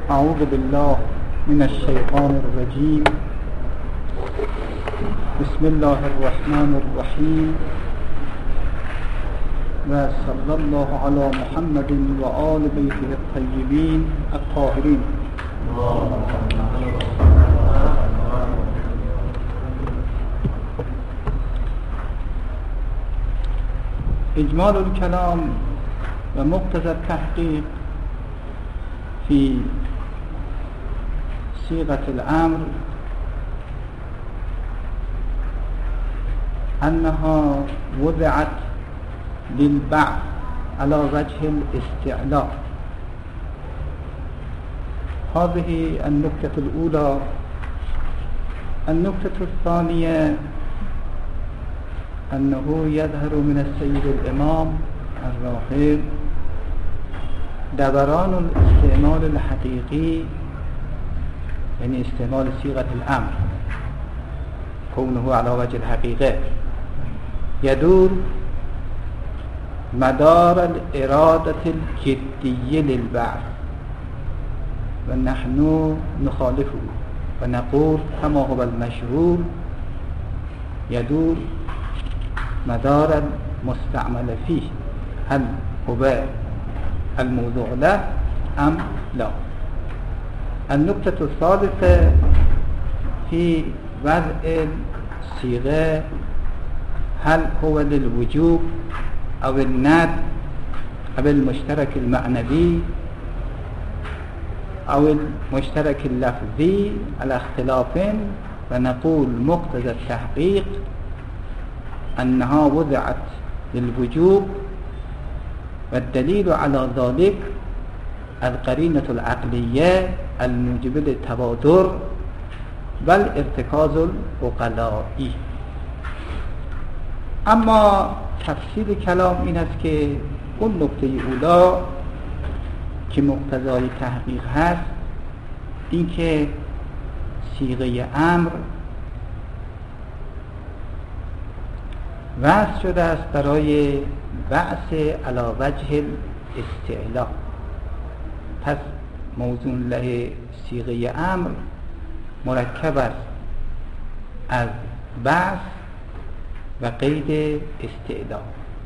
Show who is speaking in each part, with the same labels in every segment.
Speaker 1: أعوذ بالله من الشيطان الرجيم. بسم الله الرحمن الرحيم، وصلى الله على محمد وآل بيته الطيبين الطاهرين. إجمال الكلام ومقتضى التحقيق في صيغة الأمر أنها وضعت للبعث على وجه الاستعلاء. هذه النكتة الأولى. النكتة الثانية أنه يظهر من السيد الإمام الراحل دوران الاستعمال الحقيقي، يعني استعمال صيغة الأمر كونه على وجه الحقيقة، يدور مدار الإرادة الجدية للبعث، ونحن نخالفه ونقول كما هو المشهور يدور مدار المستعمل فيه، هل هو الموضوع له أم لا. النقطة الثالثة في وضع الصيغة، هل هو للوجوب أو الندب أو المشترك المعنوي أو المشترك اللفظي على اختلاف، ونقول مقتضى التحقيق أنها وضعت للوجوب، والدليل على ذلك القرينة العقلية الموجبة للتبادر بل ارتكاز العقلاء. اما تفصیل کلام این است که اون نکته اولا که مقتضای تحقیق هست این که صیغه امر وضع شده است برای بعث علی وجه الاستعلاء. پس موضوع له صیغه امر مرکب است از بعث و قید استعلاء.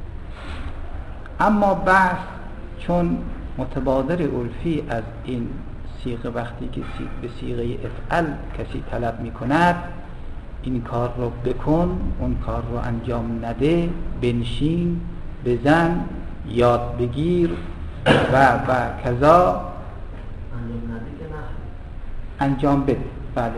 Speaker 1: اما بعث چون متبادر عرفی از این صیغه، وقتی که به صیغه افعل کسی طلب می کند این کار رو بکن، اون کار رو انجام نده، بنشین، بزن، یاد بگیر و کذا، انجام بده. بله.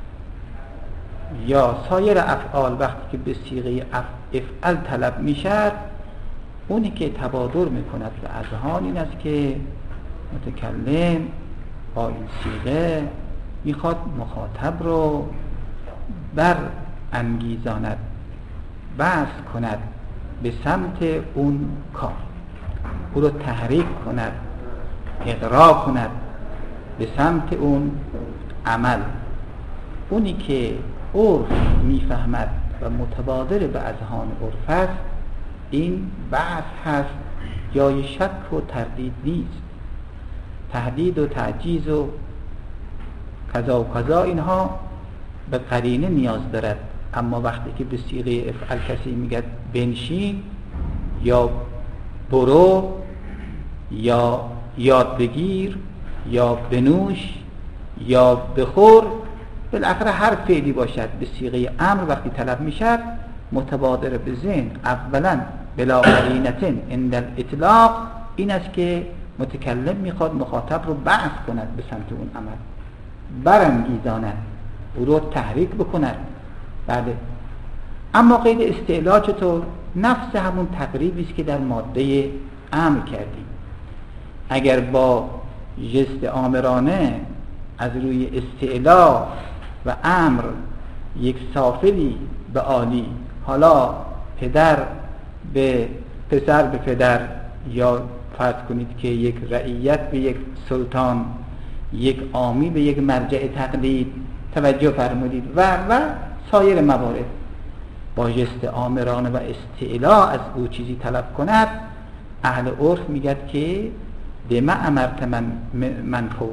Speaker 1: یا سایر افعال وقتی که به صیغه افعل طلب میشد، اونی که تبادر میکند به اذهان این است که متکلم با این صیغه میخواد مخاطب رو بر انگیزاند، بحث کند به سمت اون کار، او رو تحریک کند، اغرا کند به سمت اون عمل. اونی که عرف میفهمد و متبادر به اذهان عرف است، این بحث هست، جای شک و تردید نیست. تهدید و تعجیز و کذا و کذا اینها به قرینه نیاز دارد. اما وقتی که به صیغه افعل کسی میگه بنشین یا برو یا یاد بگیر یا بنوش یا بخور، بالاخره هر فعلی باشد به صیغه امر وقتی طلب میشد، متبادر به ذهن اولا بلا قرینه عند الاطلاق این است که متکلم میخواد مخاطب رو بعث کند به سمت اون عمل، برانگیزاند، او رو تحریک بکند. بله. اما قید استعلاء چطور؟ نفس همون تقریبی است که در ماده امر کردیم. اگر با جست آمرانه از روی استعلاء و امر یک سافلی به عالی، حالا پدر به پسر به پدر، یا فرض کنید که یک رعیت به یک سلطان، یک عامی به یک مرجع تقلید توجه فرمودید و سایر موارد، با جست آمرانه و استعلاء از او چیزی طلب کند، اهل عرف میگد که بما امرت من فوقک،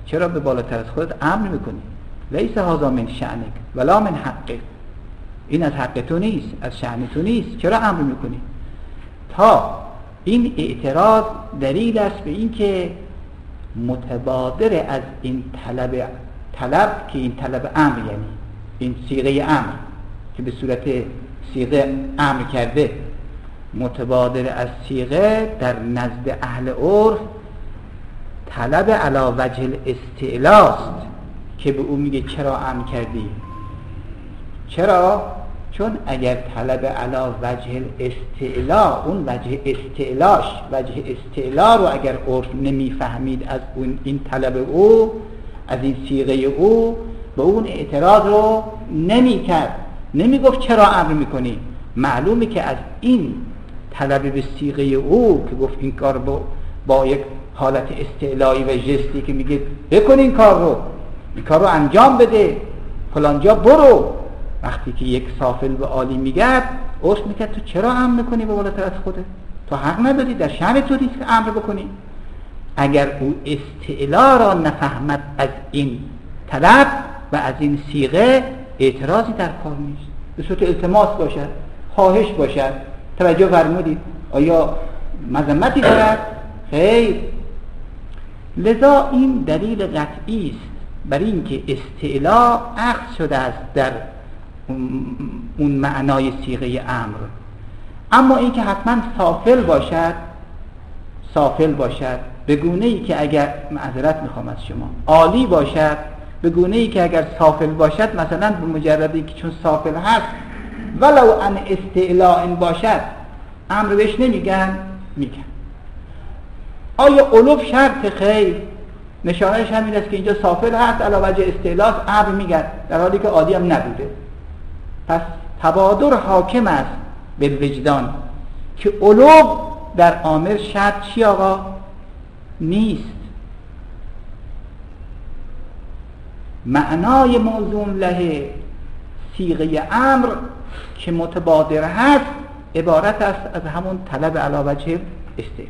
Speaker 1: چرا به بالاتر از خودت امر میکنی؟ لیس هذا من شأنک ولا من حقک، این از حق تو نیست، از شأن تو نیست، چرا امر میکنی؟ تا این اعتراض دلیل است به این که متبادر از این طلب که این طلب امر، یعنی این صیغه امر که به صورت صیغه امر کرده، متبادر از صیغه در نزد اهل عرف طلب علی وجه الاستعلاست که به اون میگه چرا امر کردی؟ چرا؟ چون اگر طلب علی وجه الاستعلا، اون وجه استعلاش، وجه استعلا رو اگر عرف نمیفهمید از اون این طلب او، از این صیغه او، به اون اعتراض رو نمیکرد، نمیگفت چرا امر میکنی. معلومه که از این طلب به صیغه او که گفت این کار با یک حالت استعلایی و جستی که میگه بکن این کار رو انجام بده، فلانجا برو. وقتی که یک سافل به عالی میگه عرف میگه تو چرا امر میکنی به بالاتر از خودت؟ تو حق نداری، در شأن تو نیست که امر بکنی. اگر او استعلا را نفهمد از این طلب و از این صیغه، اعتراضی در کار نیست. به صورت التماس باشد، خواهش باشد. توجه فرمودید؟ آیا مذمتی دارد؟ خیر. لذا این دلیل قطعی است بر این که استعلا اخذ شده است در اون معنای صیغه امر. اما این که حتما سافل باشد به گونه‌ای که اگر، معذرت میخوام از شما، عالی باشد به گونه‌ای که اگر سافل باشد، مثلا به مجردی که چون سافل هست ولو ان استعلاء باشد امر بهش نمیگن، میگن. آیا علوف شرط؟ خیر. نشانش همین است که اینجا سافل هست علاوه وجه استعلاء امر میگن، در حالی که عادی هم نبوده. پس تبادر حاکم است به وجدان که علوف در آمر شرط چی آقا؟ نیست. معنای موضوع له صیغه امر که متبادر هست عبارت است از همون طلب علی وجه استعلا.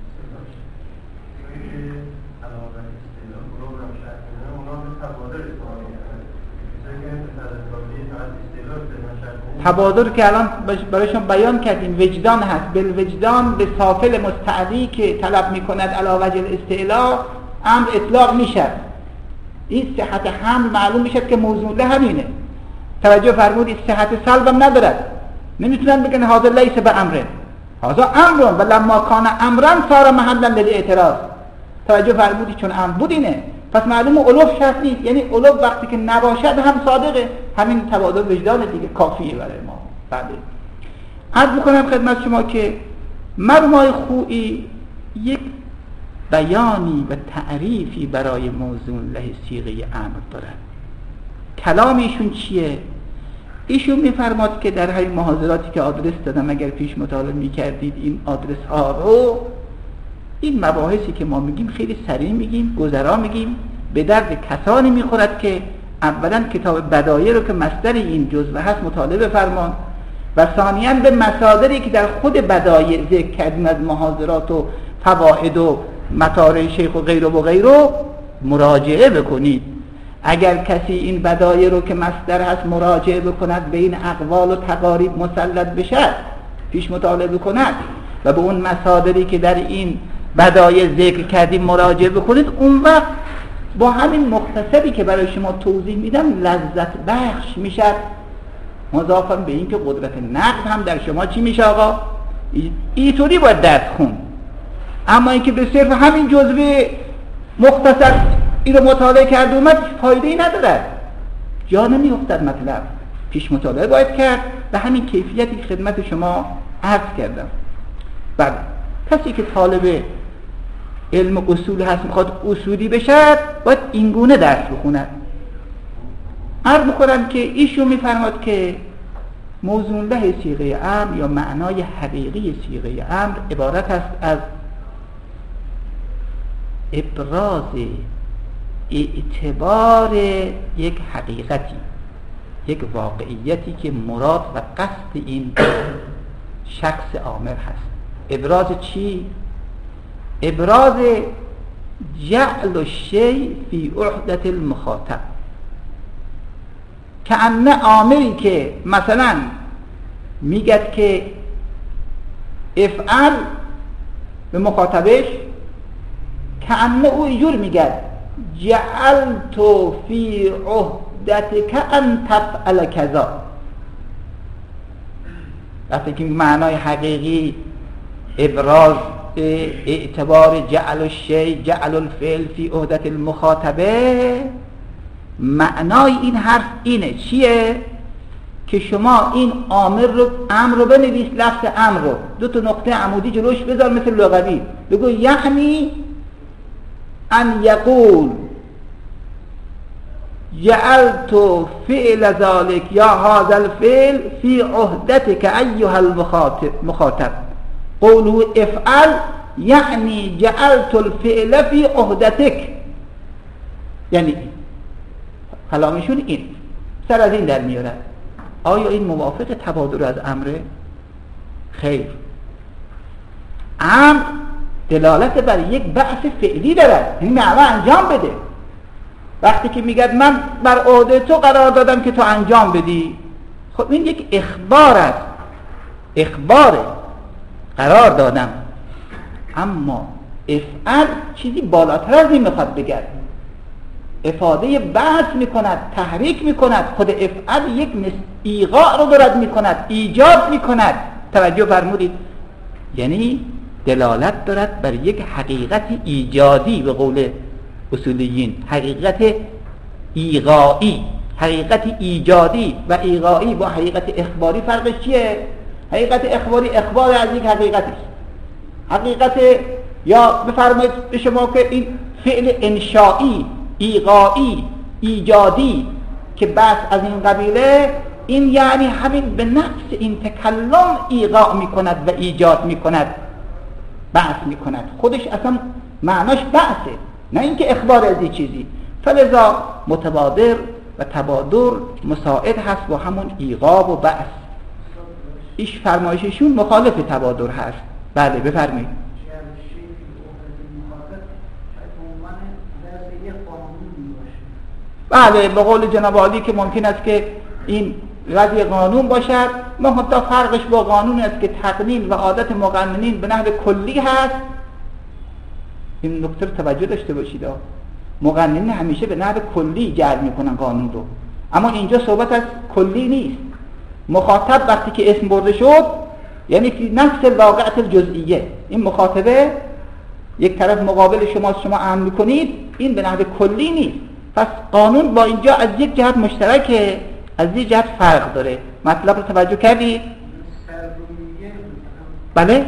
Speaker 1: تبادر که الان برایشون بیان کردیم وجدان هست، بالوجدان به سافل مستعدی که طلب میکند علی وجه الاستعلا امر اطلاق میشد. این صحت حمل معلوم میشد که موضوع له همینه. توجه فرمودید؟ صحت سلب هم ندارد. نمیتونن بگن هذا لیس به امره، هذا امر و لما کان امرا صار محلا للاعتراض. توجه فرمودید؟ چون امر بود اینه، پس معلومه علوف شرط نیست. یعنی علوف وقتی که نباشد هم صادقه. همین تبادل وجدان دیگه کافیه برای ما. بله. عرض میکنم خدمت شما که مرمای خویی یک بیانی و تعریفی برای موضوع له صیغه امر دارد. کلام ایشون چیه؟ ایشون میفرماد که در همین محاضراتی که آدرس دادم، اگر پیش مطالعه میکردید این آدرس ها رو، این مباحثی که ما میگیم خیلی سریع میگیم، گذرا میگیم، به درد کسانی میخورد که اولا کتاب بدایع رو که مصدر این جزوه هست مطالعه بفرمان و ثانیاً به مصادری که در خود بدایع ذکر کردیم از محاضرات و فواید و مطالع شیخ و غیره مراجعه بکنید. اگر کسی این بدایع رو که مصدر هست مراجعه بکند، به این اقوال و تقاریب مسلط بشد، پیش مطالعه بکند و به اون مصادری که در این بدایع ذکر کردیم مراجعه بکنید، اون وقت با همین مختصری که برای شما توضیح میدم لذت بخش میشد، مضافاً به این که قدرت نقد هم در شما چی میشه آقا؟ اینطوری باید درس خون. اما اینکه به صرف همین جزوه مختصر این رو مطالعه کرد اومد، فایده ای ندارد، جا نمیافتد مطلب. پیش مطالعه باید کرد و همین کیفیتی که خدمت شما عرض کردم. بله، کسی که طالب علم اصول هست میخواد اصولی بشد باید اینگونه درس بخوند. عرض میکنم که ایشون میفرماد که موضوع له صیغه امر یا معنای حقیقی صیغه امر عبارت است از ابراز اعتبار یک حقیقتی، یک واقعیتی که مراد و قصد این شخص آمر هست. ابراز چی؟ ابراز جعل الشیء فی عهدة المخاطب، کأن عاملی که مثلا میگد که افعل به مخاطبش، کأن او اینجور میگد جعلت فی عهدتک ان تفعل کذا. وقتی که معنای حقیقی ابراز اعتبار جعل الشیء جعل الفعل فی عهدة المخاطبه، معنای این حرف اینه چیه؟ که شما این امر رو بنویس، لفظ امر رو 2 نقطه عمودی جلوش بذار مثل لغوی، بگو یعنی ان یقول جعلت فعل ذلك یا هذا الفعل فی عهدتك ایها المخاطب، قوله افعل یعنی جعلت الفعل فی عهدتك. یعنی کلامشون این سر از این در میاره. آیا این موافق تبادر از امره؟ خیر. امر دلالت بر یک بعث فعلی دارد، این معنی انجام بده. وقتی که میگد من بر عهده تو قرار دادم که تو انجام بدی، خب این یک اخبار است، اخباره، قرار دادم. اما افعل چیزی بالاتر از این میخواد بگرد، افاده بعث میکند، تحریک میکند. خود افعل یک ایقاع رو دارد میکند، ایجاد میکند. توجه فرمودید؟ یعنی دلالت دارد بر یک حقیقت ایجادی، به قول اصولیین حقیقت ایقاعی. حقیقت ایجادی و ایقاعی با حقیقت اخباری فرقش چیه؟ حقیقت اخباری اخبار از یک حقیقتی است. حقیقت یا بفرمایید به شما که این فعل انشائی، ایقاعی، ایجادی که بس از این قبیله، این یعنی همین به نفس این تکلم ایقاع میکند و ایجاد میکند، بحث میکند. خودش اصلا معناش بحثه، نه اینکه اخبار از این چیزی. فلذا متبادر و تبادر مساعد هست با همون ایقاع و بحث. ایش فرمایششون مخالف تبادر هست. بله بفرمایید. بله به قول جناب عالی که ممکن است که این وضع قانون باشد، حتی فرقش با قانون است که تقنین و عادت مقننین به نحو کلی هست. این نکته رو توجه داشته باشید، مقننین همیشه به نحو کلی جعل میکنن قانون رو، اما اینجا صحبت از کلی نیست. مخاطب وقتی که اسم برده شد یعنی فی نفس الواقعة الجزئیه، این مخاطبه یک طرف مقابل شما امر میکنید، این به نحو کلی نیست. پس قانون با اینجا از یک جهت مشترکه، از یک جهت فرق داره. مطلب رو توجه کردید؟ بله؟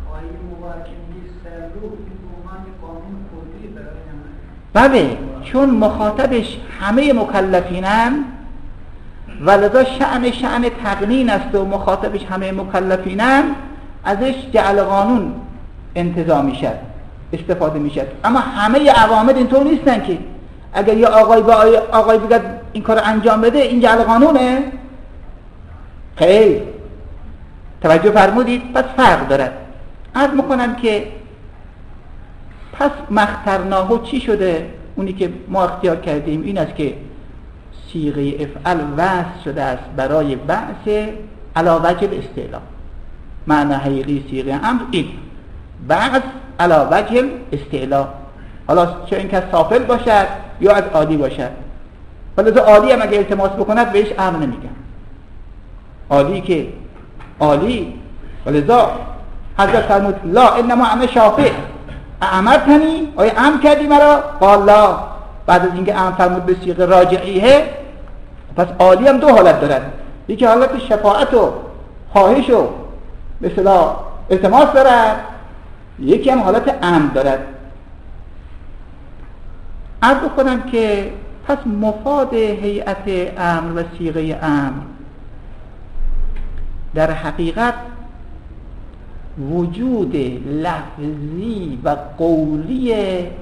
Speaker 1: بله، چون مخاطبش همه مکلفینن و لذا شأن تقنین است و مخاطبش همه مکلفینن، ازش جعل قانون انتزاع میشد، استفاده میشد. اما همه عوامل اینطور نیستن که اگر یا آقای بگد این کار انجام بده این جعل قانونه. خیر، توجه فرمودید؟ پس فرق دارد. عرض میکنم که پس مخترناهو چی شده؟ اونی که ما اختیار کردیم این است که صیغه افعل وصل شده است برای بعث علی وجه الاستعلاء. معنی حقیقی صیغه امر این بعث علی وجه الاستعلاء، حالا چه این که سافل باشد یا از عالی باشد. ولذا عالی هم اگه التماس بکند بهش امر نمیگن، عالی که عالی. ولذا حضرت فرمود لا انما انا شافع امرتنی، آیا امر کردی مرا؟ قال لا. بعد از اینکه امر فرمود به صیغه راجعیه، پس عالی هم 2 حالت دارد، یکی حالت شفاعت و خواهش و به اصطلاح التماس دارد، یکی هم حالت امر دارد. عرض کنم که پس مفاد هیئت امر و صیغه امر در حقیقت وجود لفظی و قولی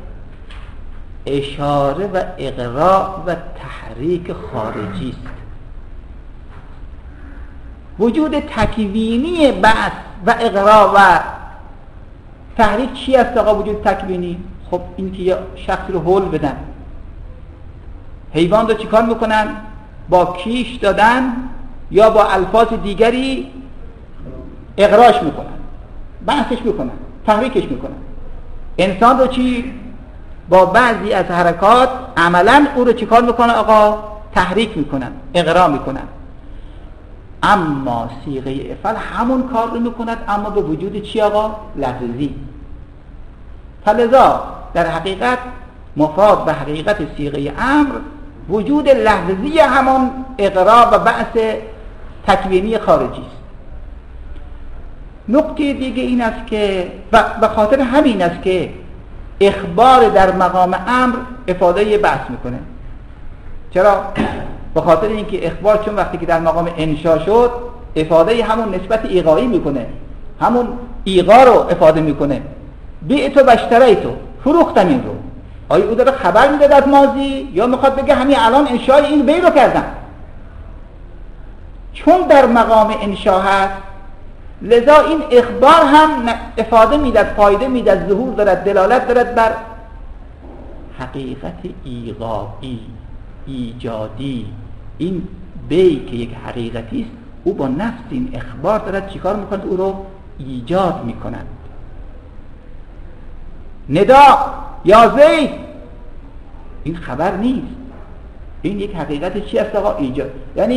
Speaker 1: اشاره و اغراء و تحریک خارجی است. وجود تکوینی بعث و اغراء و تحریک چی است آقا؟ وجود تکوینی خب این که یه شخصی رو هول بدن، حیوان رو چیکار میکنن؟ با کیش دادن یا با الفاظ دیگری اغراش میکنن، بحثش میکنن، تحریکش میکنن. انسان رو چی؟ با بعضی از حرکات عملا او رو چیکار میکنن آقا؟ تحریک میکنن، اغرا میکنن. اما صیغه افعل همون کار رو میکند، اما به وجود چی آقا؟ لفظی. فلذا در حقیقت مفاد به حقیقت صیغه امر وجود لفظی همون اقرار و بحث تکوینی خارجی است. نکته دیگه این است که به خاطر همین است که اخبار در مقام امر افاده بحث میکنه. چرا؟ به خاطر اینکه اخبار چون وقتی که در مقام انشا شد افاده همون نسبت ایقایی میکنه، همون ایقا رو افاده میکنه. بیعتو و اشتریتو، فروختم این رو. آیا او داره خبر میده از ماضی یا میخواد بگه همین الان انشای این بی رو کردم؟ چون در مقام انشا هست لذا این اخبار هم افاده میدد، فایده میدد، ظهور دارد، دلالت دارد بر حقیقت ایقایی، ایجادی. این بی که یک حقیقتی است، او با نفس این اخبار دارد چیکار میکند؟ او رو ایجاد میکند. ندا یا زید، این خبر نیست، این یک حقیقت چی است آقا؟ ایجاد.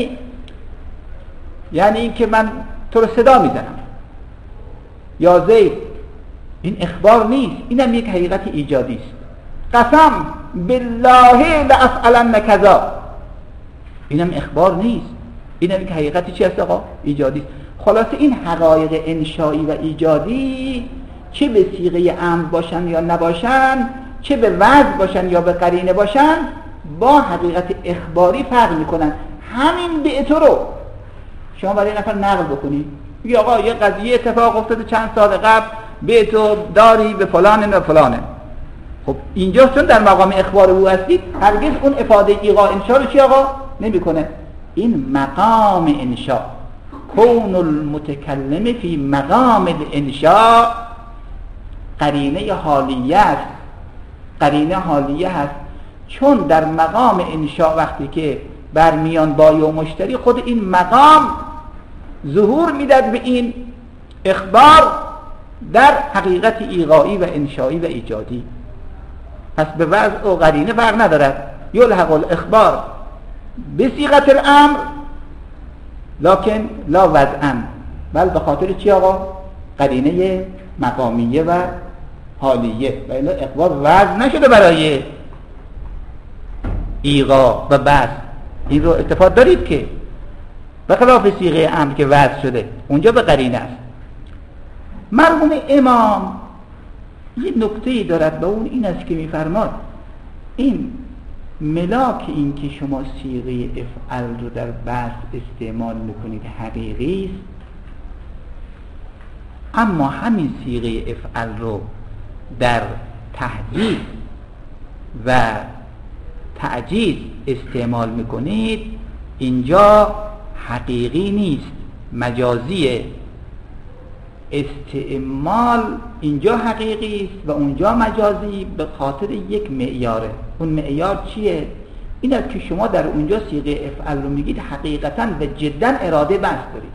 Speaker 1: یعنی این که من تو رو صدا میزنم یا زید، این اخبار نیست، اینم یک حقیقت ایجادی است. قسم بالله لافعلن کذا، اینم اخبار نیست، اینم یک حقیقتی چی است آقا؟ ایجادی است. خلاصه این حقایق انشایی و ایجادی چه به صیغه امر باشن یا نباشن، چه به وضع باشن یا به قرینه باشن، با حقیقت اخباری فرق میکنن. همین به تو رو شما برای نفر نقل بکنی، بگی آقا یه قضیه اتفاق افتاده چند سال قبل، به تو داری به فلان و فلانه. خب اینجا چون در مقام اخبار او هستید، هرگز اون افاده ایقا انشا رو چی آقا؟ نمیکنه. این مقام انشا، کون المتکلم فی مقام الانشاء، قرینه حالیه است. قرینه حالیه هست چون در مقام انشاء وقتی که برمیان بایی و مشتری، خود این مقام ظهور میداد به این اخبار در حقیقت ایقایی و انشایی و ایجادی. پس به وضع و قرینه فرق ندارد. یلحق الاخبار بصیغه الامر لکن لا وضعا، بل به خاطر چی آقا؟ قرینه مقامیه و حالیه. و الا اخبار وضع نشده برای ایقا و بس. این رو اتفاق دارید که به خلاف صیغه امر که وضع شده اونجا به قرینه است. مرحوم امام یه نکته‌ای دارد و اون این است که می‌فرماد این ملاک این که شما صیغه افعل رو در بحث استعمال میکنید حقیقی است، اما همین صیغه افعل رو در تهدید و تعجیز استعمال میکنید، اینجا حقیقی نیست، مجازیه. استعمال اینجا حقیقی است و اونجا مجازی، به خاطر یک معیاره. اون معیار چیه؟ این است که شما در اونجا صیغه افعل رو میگید حقیقتا و جدا اراده بحث دارید،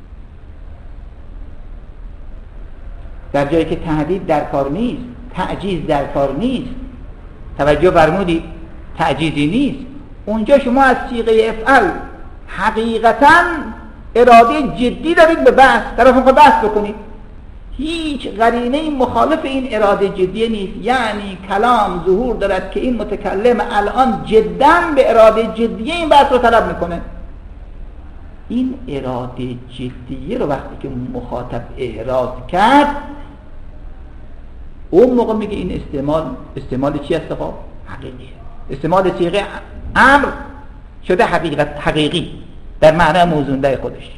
Speaker 1: در جایی که تهدید در کار نیست، تعجیز در کار نیست. توجه فرمودید؟ تعجیزی نیست. اونجا شما از صیغه افعل حقیقتا اراده جدی دارید به بحث، طرف میخواد بحث بکنید، هیچ قرینه مخالف این اراده جدی نیست. یعنی کلام ظهور دارد که این متکلم الان جدا به اراده جدی این بحث رو طلب میکنه. این اراده جدیه رو وقتی که مخاطب احراز کرد، اون موقع میگه این استعمال چی است آقا؟ حقیقیه. استعمال صیغه امر شده حقیقی در معنی موزونده خودش.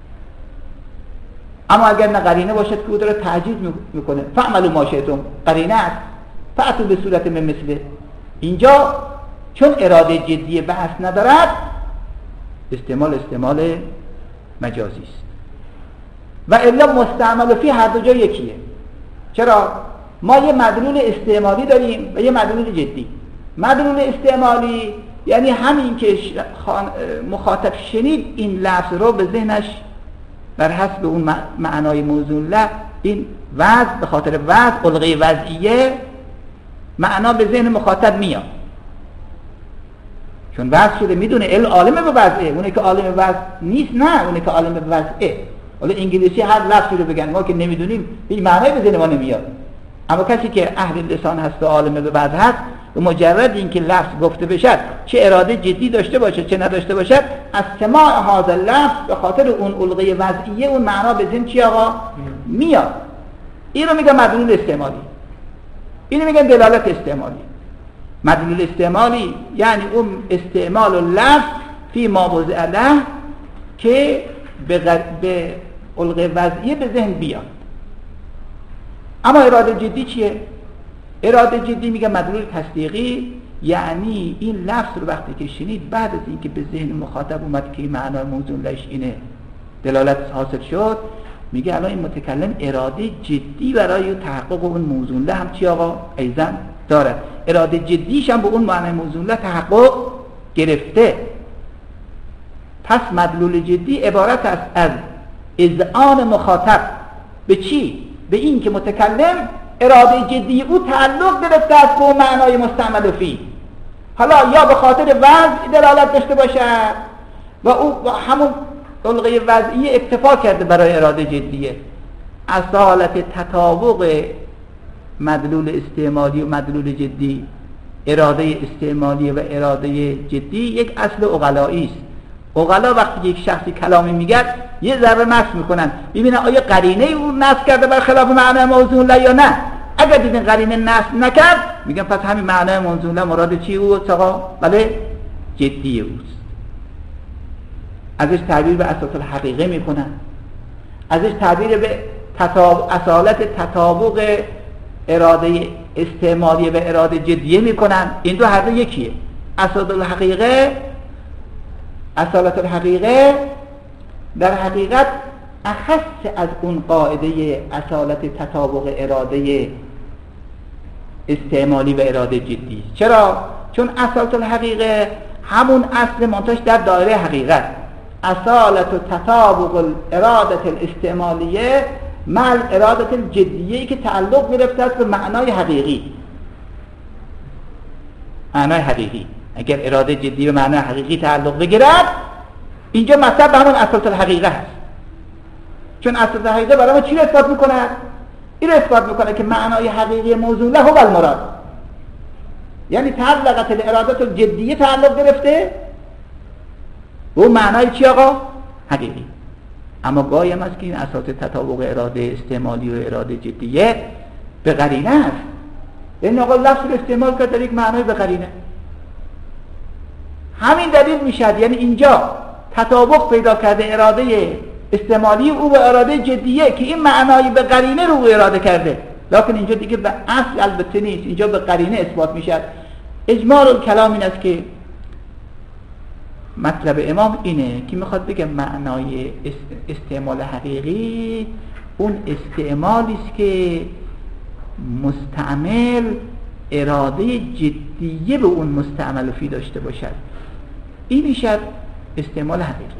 Speaker 1: اما اگر نه قرینه باشد که او داره تعجیز میکنه، فعملوا ما شئتم، قرینه است، فأتوا به صورت من مثله. اینجا چون اراده جدی بحث ندارد، استعمال مجازی است. و الا مستعمل فی هر دو جا یکیه. چرا؟ ما یه مدلول استعمالی داریم و یه مدلول جدی. مدلول استعمالی یعنی همین که مخاطب شنید این لفظ رو به ذهنش بر حسب اون معنای موزون له، این وضع به خاطر وضع علقه وضعیه معنا به ذهن مخاطب میاد، چون وضع شده میدونه عالم به وضعه. اونه که عالم به وضع نیست نه، اونه که عالم به وضعه. حالا انگلیسی هر لفظی رو بگن ما که نمیدونیم هیچ معنایی به ذهن ما نمیاد، اما کسی که اهل لسان هست و عالم به وضع هست، به مجرد اینکه لفظ گفته بشد چه اراده جدی داشته باشه چه نداشته باشد، از سماع هذا اللفظ به خاطر اون علقه وضعیه اون معنا به ذهن چی آقا میاد. این رو میگن مدلول استعمالی، اینو میگن دلالت استعمالی. مدلول استعمالی یعنی اون استعمال اللفظ فی ما وضع له که به علقه وضعیه به ذهن بیاد. اما اراده جدی چیه؟ اراده جدی میگه مدلول تصدیقی، یعنی این لفظ رو وقتی که شنید بعد از اینکه به ذهن مخاطب اومد که معنای موزون لهش اینه، دلالت حاصل شد، میگه الان این متکلم اراده جدی برای تحقق اون موزون له هم چی آقا ایضا داره، اراده جدیش هم به اون معنای موزون له تحقق گرفته. پس مدلول جدی عبارت است از اذعان مخاطب به چی؟ به این که متکلم اراده جدی او تعلق گرفته است به معنای مستعمل فی، حالا یا به خاطر وضع دلالت داشته باشد و او همون علقه وضعی اکتفا کرده برای اراده جدیه. اصالت تطابق مدلول استعمالی و مدلول جدی، اراده استعمالی و اراده جدی یک اصل عقلایی است. عقلا وقتی یک شخصی کلامی میگه یه ذره نصب میکنن ببینن آیا قرینه او نصب کرده بر خلاف معنای موزون له یا نه. اگر دیدن قرینه نصب نکرد میگن پس همین معنای موزون له مراد چی اوست آقا؟ بله جدی اوست. ازش تعبیر به اساس الحقیقه میکنن، ازش تعبیر به اصالت تطابق اراده استعمالی و اراده جدیه میکنن. این دو هر دو یکیه. اصالت الحقیقه در حقیقت اخص از اون قاعده اصالت تطابق اراده استعمالی و اراده جدی. چرا؟ چون اصالت الحقیقه همون اصل منتش در دایره حقیقت، اصالت تطابق اراده الاستعمالیه مع اراده الجدیه که تعلق گرفته است به معنای حقیقی. معنای حقیقی اگر اراده جدی به معنای حقیقی تعلق بگیرد، اینجا مطلب به همون اصالت الحقیقه هست. چون اصالت الحقیقه برای ما چی رو اثبات میکنه؟ این رو اثبات میکنه که معنای حقیقی موزون له هو المراد، یعنی تعلقت الارادات الجدیه تعلق گرفته و معنای چی آقا؟ حقیقی. اما گاهی هم هست که این اساس تطابق اراده استعمالی و اراده جدیه به قرینه است. این آقا لفظ رو استعمال کرد در یک معنای به قرینه، همین دلیل میشد یعنی اینجا تطابق پیدا کرده اراده استعمالی او به اراده جدیه که این معنایی به قرینه رو اراده کرده، لکن اینجا دیگه به اصل البته نیست، اینجا به قرینه اثبات میشد. اجمال الکلام این است که مطلب امام اینه که میخواد بگه معنای استعمال حقیقی اون استعمالی است که مستعمل اراده جدیه به اون مستعمل فی داشته باشد. این میشد استعمال حقیقی.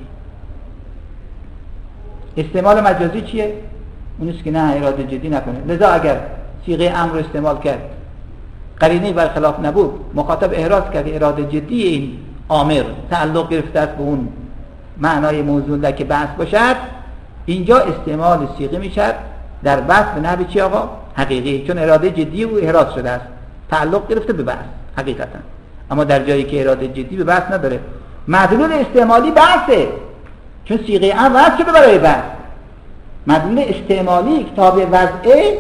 Speaker 1: استعمال مجازی چیه؟ اونیست که نه اراده جدی نکنه. لذا اگر صیغه امر استعمال کرد قرینه برخلاف نبود، مخاطب احراز کرد اراده جدی این آمر تعلق گرفته است به اون معنای موضوع له که بحث باشد، اینجا استعمال صیغه میشد در بحث به نحو چی آقا؟ حقیقی، چون اراده جدی او احراز شده است، تعلق گرفته به بحث حقیقتا. اما در جایی که اراده جدی به بحث نداره، مدلول استعمالی بحثه، چون صیغه امر وضع شده برای بحث. مدلول استعمالی کتاب وضعه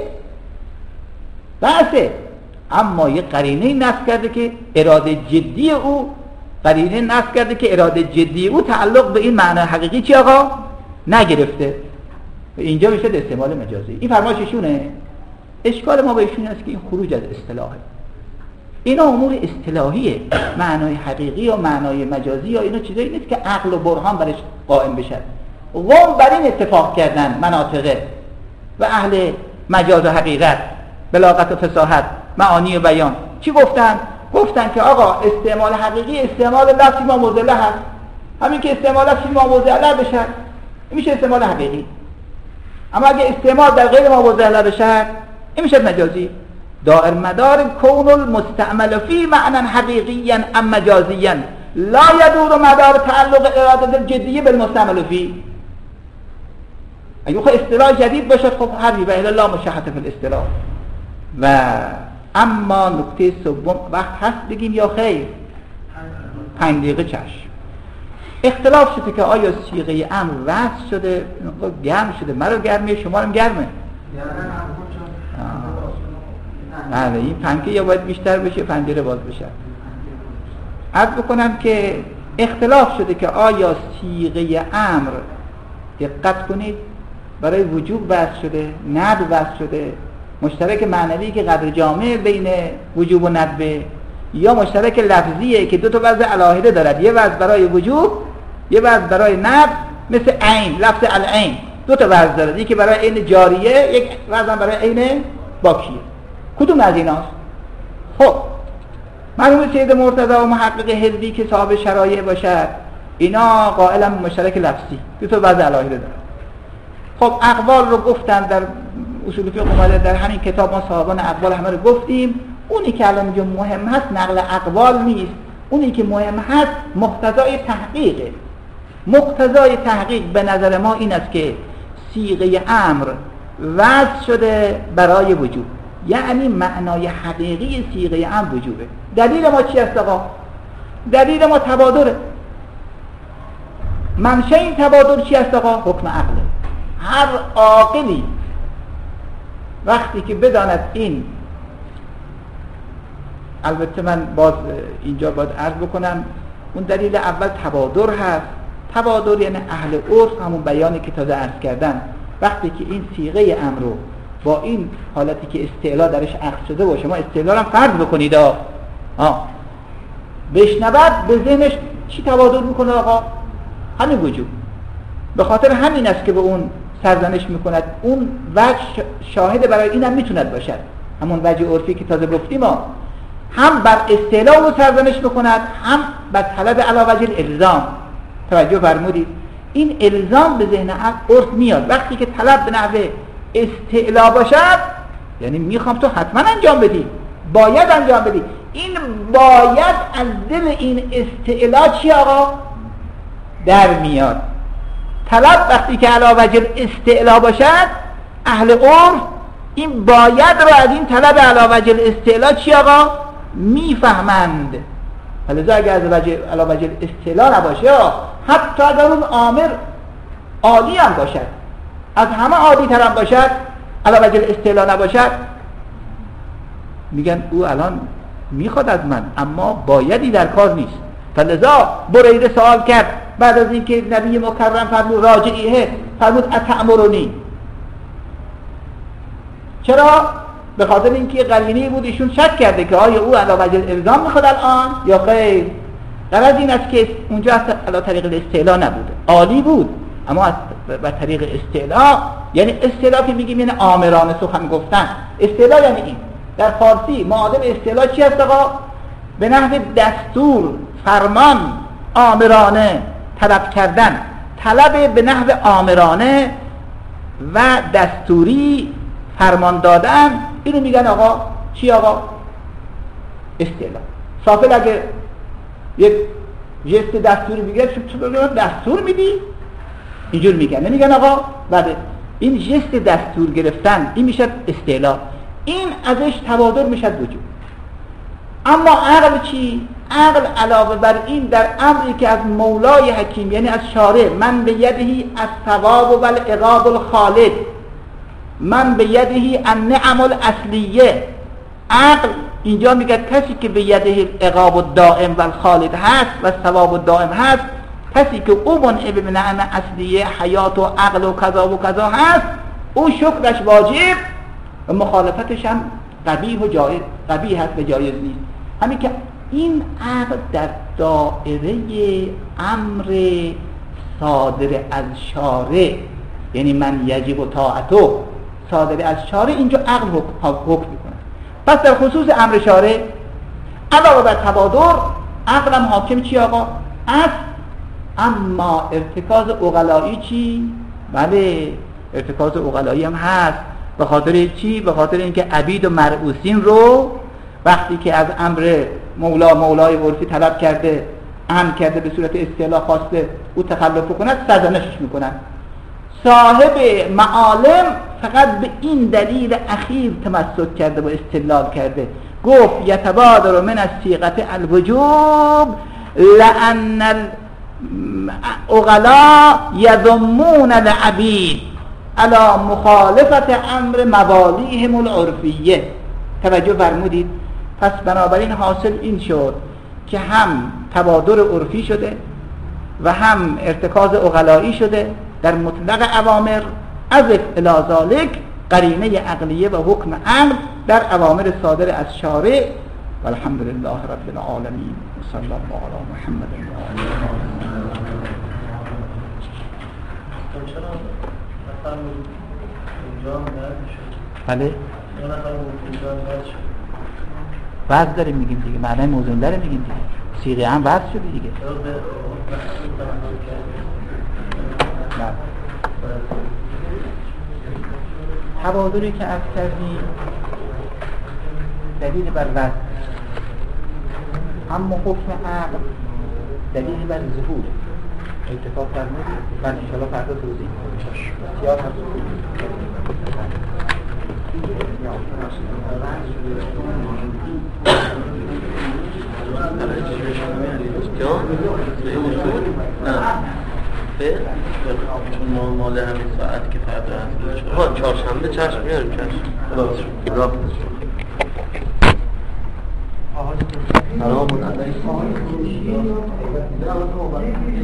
Speaker 1: بحثه، اما یه قرینه نصب کرده که اراده جدی او، قرینه نصب کرده که اراده جدی او تعلق به این معنی حقیقی چی آقا؟ نگرفته. اینجا میشه استعمال مجازی. این فرمایششونه. اشکال ما به ایشون است که این خروج از اصطلاحه. اینا امور اصطلاحیه، معنای حقیقی و معنای مجازی یا اینا چیزایی نیست که عقل و برهان برش قائم بشن. قوم بر این اتفاق کردن مناطقه و اهل مجاز و حقیقت بلاغت و فصاحت، معانی و بیان. چی گفتن؟ گفتن که آقا استعمال حقیقی استعمال لفظی ما موزله هست. همین که استعمال لفظی ما موزله بشه این میشه استعمال حقیقی. اما اگه استعمال در غیر ما موزله بشه این میشه مجازی. دائر مدار کون المستعمل فی معنی حقیقی ام مجازی لا یدور مدار تعلق اراده الجدیه بالمستعمل فی. اگه خب اصطلاح جدید باشه خب حرفی و الا لا مشاحة فی الاصطلاح. و اما نکته سوم وقت هست بگیم یا خیر؟ 5 دقیقه چشم. اختلاف شده که آیا صیغه امر وصل شده، گرم شده، مرا گرمه شما هم گرمه. نه این پنکه یا باید بیشتر بشه پنجره باز بشه. عرض بکنم که اختلاف شده که آیا صیغه امر، دقت کنید، برای وجوب وصل شده، ندب وصل شده، مشترک معنوی که قدر جامع بین وجوب و ندب، یا مشترک لفظیه که دو تا وضع علاهده دارد، یه وضع برای وجوب یه وضع برای ندب، مثل عین، لفظ العین دو تا وضع دارد، یکی برای عین جاریه، یک وضع برای عین باکیه. کدوم از ایناست؟ خب مرحوم سید مرتضی و محقق حزبی که صاحب شرایع باشد اینا قائلا مشترک لفظی، دو تا وضع علاهده دارد. خب اقوال رو گفتن در اصول فقه اومده، در همین کتاب ما صاحبان اقوال همه رو گفتیم. اونی که الان اینجا مهم هست نقل اقوال نیست، اونی که مهم هست مقتضای تحقیقه. مقتضای تحقیق به نظر ما این است که صیغه امر وضع شده برای وجوب، یعنی معنای حقیقی صیغه امر وجوبه. دلیل ما چی است آقا؟ دلیل ما تبادره. منشأ این تبادر چی است آقا؟ حکم عقله. هر عاقلی وقتی که بداند این، البته من باز اینجا باید عرض بکنم اون دلیل اول تبادر هست. تبادر یعنی اهل عرف همون بیانی که تازه عرض کردن، وقتی که این صیغه امر رو با این حالتی که استعلا درش عقد شده باشه، ما استعلا رو فرض بکنید بشنود، به ذهنش چی تبادر میکنه آقا؟ همین وجود. به خاطر همین است که به اون سرزنش میکند. اون وجه شاهد برای این هم میتوند باشد، همون وجه عرفی که تازه گفتیم هم بر استعلا رو سرزنش میکند، هم بر طلب علی وجه الالزام. توجه فرمودید؟ این الزام به ذهن عرف میاد وقتی که طلب به نحو استعلا باشد، یعنی میخوام تو حتما انجام بدی، باید انجام بدی. این باید از دل این استعلا چی آقا؟ در میاد. طلب وقتی که علی وجه استعلا باشد، اهل عرف این باید را از این طلب علی وجه استعلا چی آقا؟ میفهمند. لذا اگر از علی وجه استعلا نباشه، حتی اگر اون آمر عالی هم باشد، از همه عالی تر هم باشد، علی وجه استعلا نباشد، میگن او الان میخواد از من اما بایدی در کار نیست. فلذا بریده سوال کرد بعد از اینکه نبی مکرم فرمود راجعیه، فرمود اتأمرنی. چرا؟ به خاطر اینکه قرینه‌ای بود ایشون شک کرده که آیا او علی وجه الزام میخواد الان یا خیر. غرض این است که اونجا علی طریق الاستعلا نبوده، عالی بود اما از طریق استعلا، یعنی استعلا که میگیم یعنی آمرانه سخن گفتن. استعلا یعنی این در فارسی معادل استعلا چی است آقا؟ به نحو دستور، فرمان، آمرانه طلب کردن. طلب به نحو آمرانه و دستوری، فرمان دادن، اینو میگن آقا چی آقا؟ استعلا. سافل اگه یک جست دستوری میگه تو دستور میدی، اینجور میگن، نمیگن آقا بله این جست دستور گرفتن این میشه استعلا، این ازش تبادر میشه وجود. اما عقل چی؟ عقل علاوه بر این در امری که از مولای حکیم یعنی از شارع، من به یدهی از ثواب و العقاب الخالد، من به یدهی النعم الاصلیه. عقل اینجا میگه کسی که به یده العقاب الدائم و الخالد هست و ثواب الدائم هست، کسی که او منعم به نعم اصلیه حیات و عقل و کذا و کذا هست، او شکرش واجب و مخالفتش هم قبیح و جایز، قبیح هست و جایز نیست. همین که این عقل در دائره امر صادر از شارع، یعنی من یجب و طاعتو صادر از شارع، اینجا عقل حکم میکنه. پس در خصوص امر شارع علاوه بر تبادر عقلم حاکم چی آقا؟ است. اما ارتکاز عقلایی چی؟ بله ارتکاز عقلایی هم هست. به خاطر چی؟ به خاطر اینکه عبید و مرعوسین رو وقتی که از امر مولای عرفی طلب کرده، امر کرده، به صورت استعلا خواسته او تخلف کند، سرزنشش میکنن. صاحب معالم فقط به این دلیل اخیر تمسک کرده و استدلال کرده، گفت یتبادر من الصیغه الوجوب لأن العقلاء یذمون العبید علی مخالفت امر موالیهم العرفیه. توجه فرمودید؟ پس بنابراین حاصل این شد که هم تبادر عرفی شده و هم ارتکاز عقلایی شده در مطلق اوامر، از الی ذالک قرینه عقلیه و حکم عقل در اوامر صادر از شارع. والحمد لله رب العالمین و صلی الله علی محمد و آله و بله وضع داریم میگیم دیگه، معنی موضوع داره میگیم دیگه، صیغه هم وضع شده دیگه. تبادری که عرض کردیم دلیل بر وضع، اما حکم عقل دلیل بر ظهور. اتفاق فرمودید من انشاءالله فردا توضیح بسیار هست.
Speaker 2: چون مال همین ساعت که فردا هست چهارشنبه چشم میاریم چشم سلام علیکم.